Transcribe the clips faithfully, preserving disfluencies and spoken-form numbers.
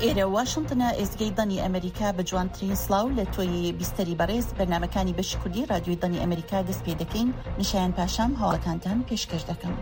ئێرە واشنتنە ئێزگەی دەنی ئەمریکا بە جوانترین سڵاو لە تۆی بیستەری بەڕێز بەرنامەکانی بەشی کوردی رادیۆی دەنی ئەمریکا دەست پێ دەکەین. نیشایان پاشام هەواڵەکانتان پێشکەش دەکەم.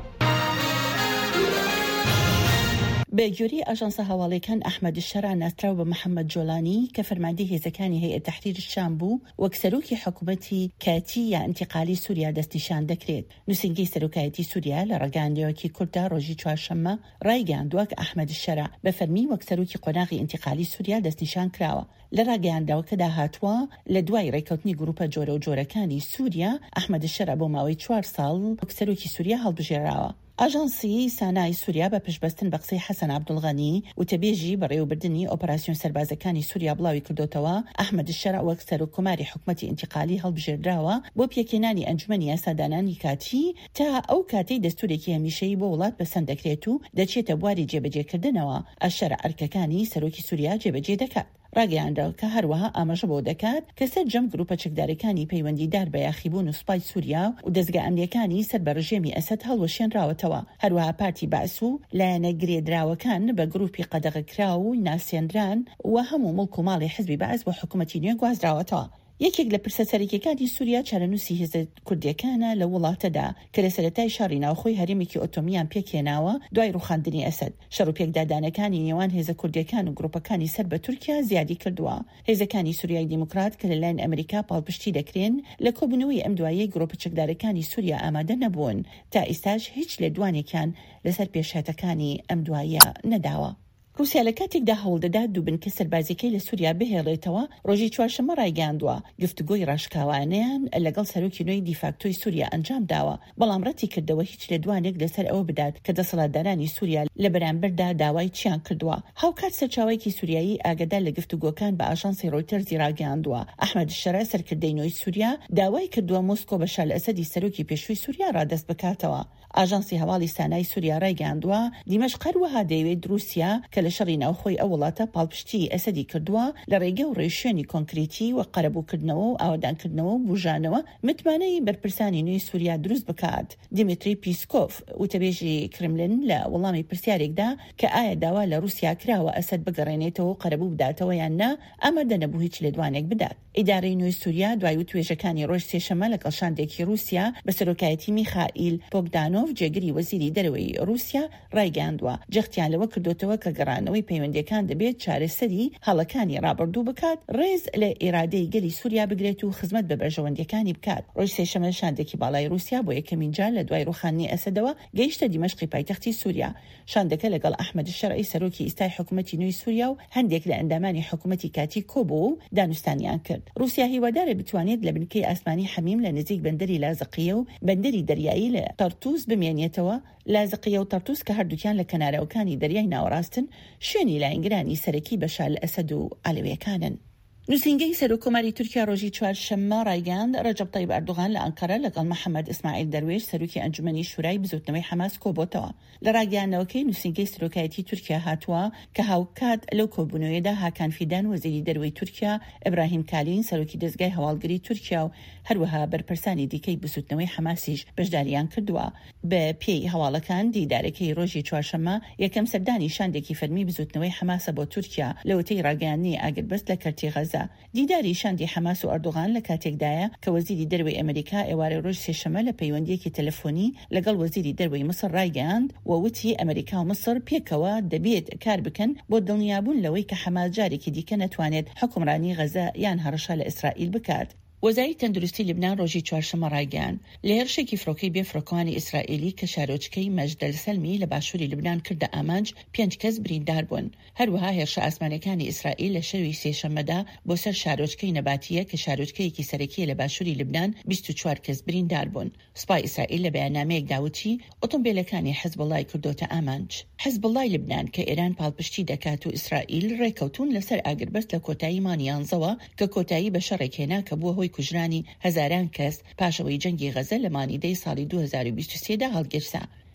بە گوێرەی ئاژانسە هەواڵەکان ئەحمەد الشەرع ناسراو بە محەممەد جۆلانی کە فەرماندەی هێزەکانی هەیئەت تەحریر الشام بوو وەک سەرۆکی حکوومەتی کاتی یا ئینتیقالی سووریا دەستنیشان دەکرێت. نووسینگەی سەرۆکایەتی سووریا لە ڕێگەیەندەوەکی کوردا ڕۆژی چوارشەممە ڕایگەیاندووە کە ئەحمەد الشەرع بە فەرمی وەک سەرۆکی قۆناغی ئینتیقالی سووریا دەستنیشان کراوە. لە ڕاگەیانداوەکەدا هاتووە لە دوای ڕێکەوتنی گروپە جۆرە و جۆرەکانی سووریا ئەحمەد الشەرع بۆ ماوەی چوار ساڵ وەک سەرۆکی سووریا هەڵبژێراوە. ئاژانسی سانای سووریا بە پشتبەستن بە قسەی حەسەن عەبدوڵغەنی وتەبێژی بەڕێوەبردننی ئۆپەراسیۆن سەربازەکانی سووریا بڵاوی کردوتەوە ئەحمەد الشەرع وەک سەرۆکۆماری حکوومەتی ئینتیقالی هەڵبژێردراوە بۆ پێکێنانی ئەنجومەنی یاسادانانی کاتی تا ئەو کاتەی دەستورێکی هەمیشەیی بۆ وڵات بەسەند دەکرێت و دەچێتە بواری جێبەجێکردنەوە. ئەشەرع ئەرکەکانی سەرۆکی سووریا جێبەجێ دەکات. ڕاگەیاندەوە کە هەروەها ئاماژە بۆ دەکات کە سەر جەم گروپە چەکدارەکانی پەیوەندیدار بە یاخیبوون و سوپای سووریا و دەستگا ئەمنیەکانی سەر بە ڕژێمی ئەسەد هەڵوەشێنراوەتەوە. هەروەها پارتی بەعس و لایەنە گرێدراوەکان بە گروپی قەدەغەکرا و ناسێنران و هەموو مڵک و ماڵی حزبی بەعس بۆ حکوومەتی نوێ گوازراوەتەوە. یەکێک لە پرسە سەرەکیەکانی سووریا چارەنووسی هێزە کوردیەکانە لە وڵاتەدا کە لە سەرەتای شاری ناوخۆی هەرێمێکی ئۆتۆمیان پێکهێناوە دوای ڕوخاندنی ئەسەد. شەڕ و پێکدادانەکانی نێوان هێزە کوردیەکان و گروپەکانی سەر بە تورکیا زیادی کردووە. هێزەکانی سووریای دیموکرات کە لەلایەن ئەمریکا پاڵپشتی دەکرێن لە کۆبوونەوەی ئەم دوایەی گروپە چەکدارەکانی سووریا ئامادە نەبوون. تا ئێستاش هیچ لە دوانێکیان لەسەر پێشهاتەکانی ئەم دوایە نەداوە. رووسیا لە کاتێکدا هەوڵدەدا دووبنکە سەربازیەکەی لە سووریا بهێڵێتەوە ڕۆژی چوارشەممە ڕایگەاندووە. گفتوگۆی ڕاشکاوانیان لەگەڵ سەرۆکی نوێی دیفاکتۆی سووریا ئەنجام داوە، بەڵام ڕەتی کردەوە هیچ لە دوانێک لەسەر ئەوە بدات کە دەسەڵاتدارانی سووریا لە بەرامبەردا داوای چیان کردووە. هاوکات سەرچاوەیەکی سووریایی ئاگادار لە گفتوگۆکان بە ئاژانسی ڕۆیتەرزی ڕاگەاندووە. ئەحمەد الشەرع سەرکردەی نوێی سووریا داوای کردووە مۆسکۆ بەشار ئەسەدی سەرۆکی پێشووی سووریا ڕادەست بکاتەوە. ئاژانسی هەواڵی سانای سووریا ڕایگەاندووە دیمەشق هەروەها دەیەوێت رووسیا کە لە شەڕی ناوخۆی ئەو وڵاتە پاڵپشتی ئەسەدی کردووە لە ڕێگە و ڕێشوێنی کۆنکریتی و قەرەبووکردنەوە و ئاوادانکردنەوە و بژانەوە متمانەی بەرپرسانی نوێی سووریا دروست بکات. دیمیتری پیسکۆف وتەبێژی کرملن لە وەڵامی پرسیارێکدا کە ئایا داوا لە رووسیا کراوە ئەسەد بگەڕێنێتەوە و قەرەبوو بداتەوە یان نا ئامادە نەبوو هیچ لە دوانێک بدات. ئیدارەی نوێی سووریا دوای وتوێژەکانی ڕۆژ سێشەممە لە گەڵشاندێکی رووسیا بە سەرۆکایەتی میخائیل پۆگدانۆڤ جێگری وەزیری دەرەوەی رووسیا ڕایگەاندووە. جەختیان لەوە کردوتەوە کە گەڕانەوەی پەیوەندیەکان دەبێت چارەسەری هەڵەکانی ڕابردوو بکات، ڕێز لە ئێرادەی گەلی سووریا بگرێت و خزمەت بە بەرژەوەندەکانی بکات. ڕۆژ سێشەممە شاندێکی باڵای رووسیا بۆ یەکەمین جار لە دوای ڕوخاندنی ئەسەدەوە گەیشتە دیمەشقی پایتەختی سووریا. شاندەکە لەگەڵ ئەحمەد الشەرعی سەرۆکی ئیستای حکوومەتی نوێی سووریا و هەندێک لە ئەندامانی حکوومەتی کاتی کۆبوو و دانوستانیان کرد. رووسیا هیوادارە بتوانێت لە بنکەی ئاسمانی حەمیم لە نزیک بەندەری لازقیە و بەندەری دەریایی لە تەرتوس بمێنێتەوە. لازقیە و تەرتوس کە هەردووکیان لە کەناراوەکانی دەریای ناوەڕاستن شوێنی لایەنگرانی سەرەکی بەشار ئەسەد و ئالەویەکانن. نووسینگەی سەرۆکۆماری تورکیا ڕۆژی چوارشەممە ڕایگەاند ڕەجەب تەیب ئەردوغان لە ئەنقەرە لەگەڵ محەممەد ئیسماعیل دەروێش سەرۆکی ئەنجومەنی شورای بزوتنەوەی حەماس کۆبۆتەوە. لە ڕاگەیاندنەوەکەی نووسینگەی سەرۆکایەتی تورکیا هاتووە کە هاوکات لەو کۆبوونەوەیەدا هاکان فیدان وەزیری دەروەی تورکیا، ئیبراهیم کالین سەرۆکی دەستگای هەواڵگری تورکیا و هەروەها بەرپرسانی دیکەی بزوتنەوەی حەماسیش بەشداریان کردووە. بە پێی هەواڵەکان دیدارەکەی ڕۆژی چوارشەممە یەکەم سەردانی شاندێکی فەرمی بزوتنەوەی حەماسە بۆ تورکیا لە وتەی ڕاگەیاندنی ئاگربەست لە کەرتی غەزە. دیداری شاندی حەماس و ئەردوغان لە کاتێکدایە کە وەزیری دەروەی ئەمریکا ئێوارەی ڕۆژ سێشەممە لە پەیوەندیەکی تەلەفۆنی لەگەڵ وەزیری دەروەی مسر ڕایگەاند و وتی ئەمریکا و مسر پێکەوە دەبێت کار بکەن بۆ دڵنیابوون لەوەی کە حەماس جارێکی دیکە نەتوانێت حکومڕانی غەزە یان هەڕەشە لە ئیسرائیل بکات. وەزاری تەندروستی لبنان ڕۆژی چوارشەممە ڕایگەاند لە هێرشێکی فڕۆکەی بێفڕۆکەوانی ئیسرائیلی کە شارۆچکەی مەجدەل سەلمی لە باشووری لبنان کردە ئامانج پێنج کەس بریندار بوون. هەروەها هێرشە ئاسمانەکانی ئیسرائیل لە شەوی سێشەممەدا بۆ سەر شارۆچکەی نەباتیە کە شارۆچکەیەکی سەرەکیە لە باشووری لبنان بیست و چوار کەس بریندار بوون. سوپای ئیسرائیل لە بەیاننامەیەکدا وتی ئۆتۆمبیلەکانی حزبڵای کردۆتە ئامانج. حزبڵای لبنان کە ئێران پاڵپشتی دەکات و ئیسرائیل ڕێکەوتون لەسەر ئاگربەست لە کۆتایی مانیانزەوە کە کۆتایی بە شەڕێکێنا کە بووە هۆی کوژرانی هەزاران کەس پاشەوەی جەنگی غەزە لە مانیدەی ساڵی دوو هەزار و بیست و سێدا هەڵگرسا.